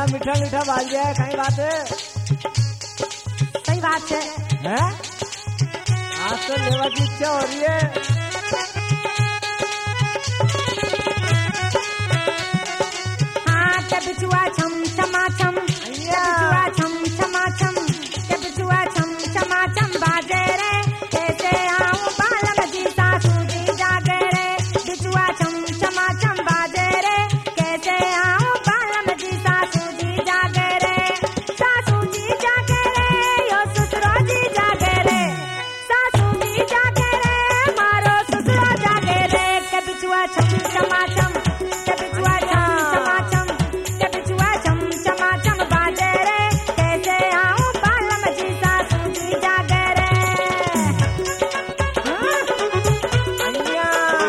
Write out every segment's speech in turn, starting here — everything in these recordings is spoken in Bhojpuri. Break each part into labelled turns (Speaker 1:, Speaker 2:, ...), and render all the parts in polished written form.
Speaker 1: बड़ा मीठा मीठा बाज गया है, कहीं बात है?
Speaker 2: सही बात है।
Speaker 1: हैं? आज तो लेवा की इच्छा हो रही है।
Speaker 2: हाँ के बिचुआ छम छमा छम, के बिचुआ छम छमा छम, के बिचुआ छम छमा छम बाजे रे, कैसे आऊं बालम जी सासू जी जागे रे, बिचुआ छम छमा छम बाजे रे, कैसे आऊं बालम जी सासू जी जागे रे, सासू जी जागे रे, यो ससुरो जी जागे रे, सासू जी जागे रे, मारो ससुरो जागे रे, के बिचुआ छम छमा छम, के बिचुआ छम छमा छम, के बिचुआ छम छमा छम बाजे रे, कैसे आऊं बालम जी सासू जी जागे रे।
Speaker 1: अय्या।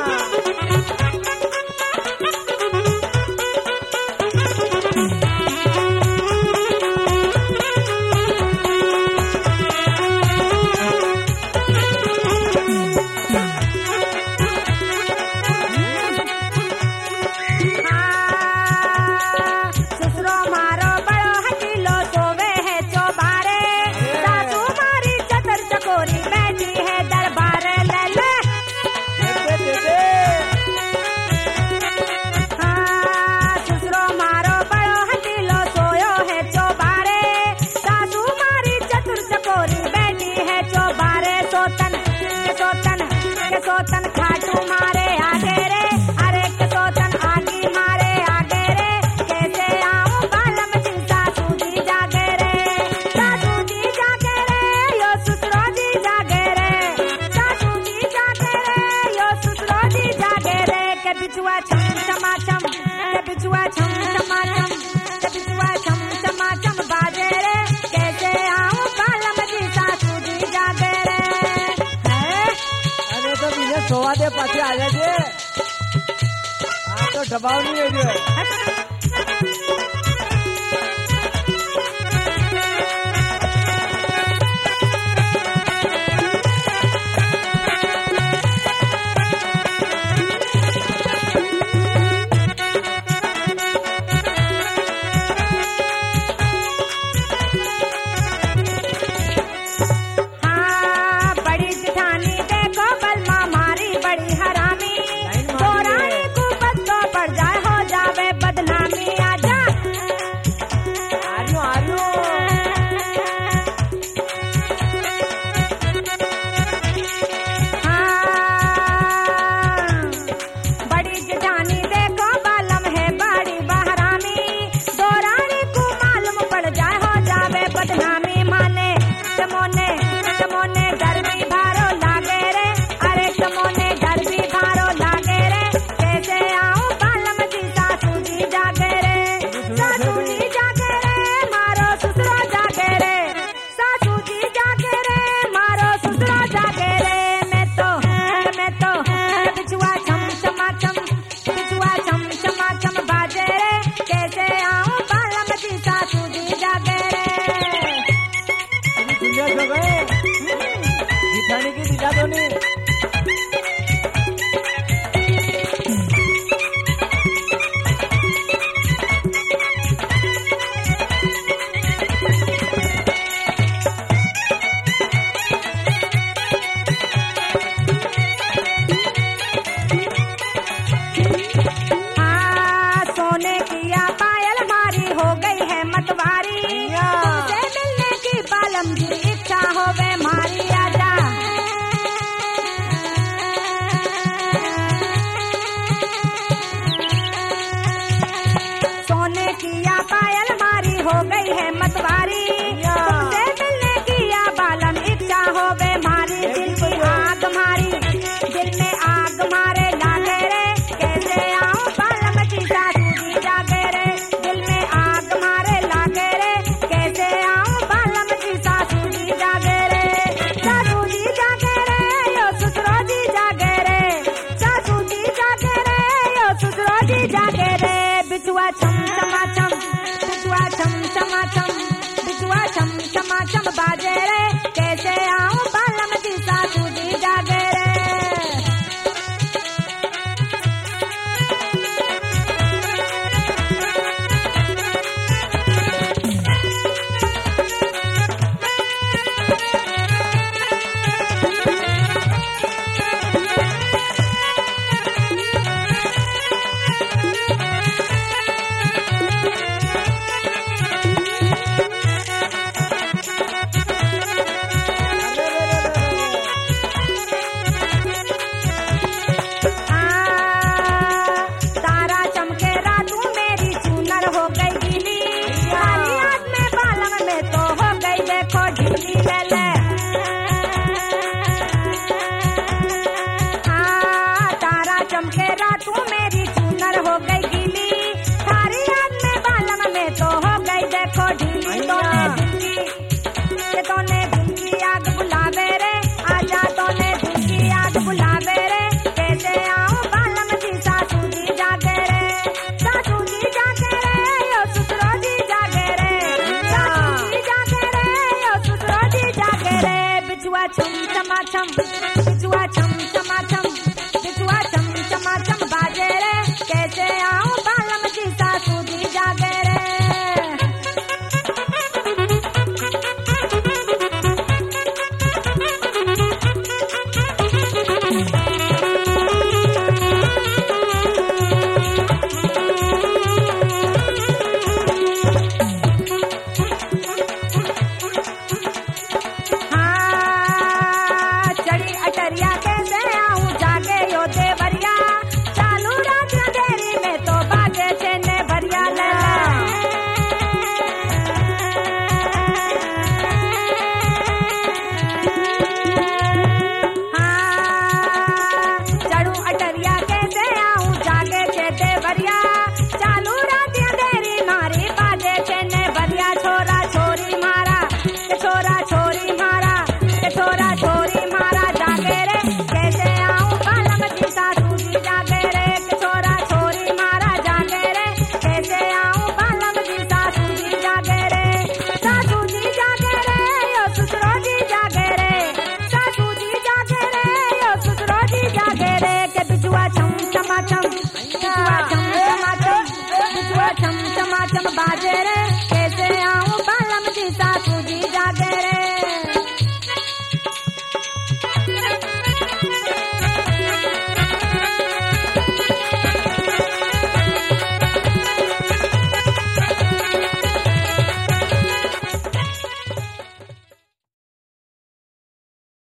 Speaker 2: ससुरो मारो बड़ो हकीलो सोवे है चौबारे, सासू मारी चतर चकोरी बैठी है दरबारे, ले ले
Speaker 1: दे दे।
Speaker 2: हाँ ससुरो मारो बड़ो हकीलो सोयो है चौबारे, सासू मारी चतुर चकोरी बैठी है चौबारे, सोतन के सोतन खाटू मारे आगे रे, अरे के सोतन आगी मारे आगे रे, कैसे आऊं बालम जी सासू जी जागे रे, सासू जी जागे रे, यो ससुरो जी जागे रे, सासू जी जागे रे, यो ससुरो जी जागे रे, के बिचुआ छम छमा छम, के बिचुआ छम छमा छम, के बिचुआ छम छमा छम बाजे रे, कैसे आऊं बालम जी सासू जी जागे रे।
Speaker 1: अरे तो मुझे सोवा दे पाछे आ जाजे। हाँ तो दबाव नहीं है जो।
Speaker 2: हाँ बड़ी जिठानी देखो बलमा मारी बड़ी हरामी, बोरानी को बदलो पड़ जाए हो जावे बदनामी, आजा
Speaker 1: आलू आलू।
Speaker 2: हाँ बड़ी जिठानी देखो बालम है बड़ी बहरामी, दोरानी को मालूम पड़ जाए हो जावे बदनामी, माने तमोने तमोने घर भी भारो लागे रे, अरे तमोने घर भी भारो लागे रे, कैसे आऊं बालम जी सासू जी जागे रे, सासू जी जागे रे, मारो ससुरो जागे रे, सासू जी जागे रे, मारो ससुरो जागे रे, मैं तो बिचुआ छम छमा छम, बिचुआ छम छमा छम बाजे रे, कैसे आऊं बालम जी सासू जी जागे रे।
Speaker 1: अभी दुनिया सो गए। जिठानी की दिखा दो नहीं।
Speaker 2: हाँ सोने की या पायल मारी हो गई है मतवारी, तुमसे मिलने की बालम जी इच्छा होवे मारी, आजा सोने की या पायल मारी हो गई है मतवारी, तुमसे मिलने की या बालम इच्छा होवे मारी, दिल की आग मारी, दिल में आग मारे लागे रे, कैसे आऊं बालम जी सासू जी जागे रे, दिल में आग मारे लागे रे, कैसे आऊं बालम जी सासू जी जागे रे, सासू जी जागे रे, यो ससुरो जी जागे रे, सासू जी जागे रे, यो ससुरो जी जागे रे, बिचुआ छम छमा छम, बिचुआ छम छमा छम, बिचुआ छम छमा छम बाजे रे, कैसे आऊं बालम जी सासू जी जागे रे। चमके रातों मेरी चूनर हो गई गीली थारी याद में बालम में तो हो गई देखो ढीली तोने दिल की आग बुलावे रे आजा तोने दिल की आग बुलावे रे कैसे आऊं बालम जी सासू जी जागे रे सासू जी जागे रे यो ससुरो जी जागे रे सासू जी जागे रे यो ससुरो जी जागे रे बिचुआ छम चमा छम बिचुआ छम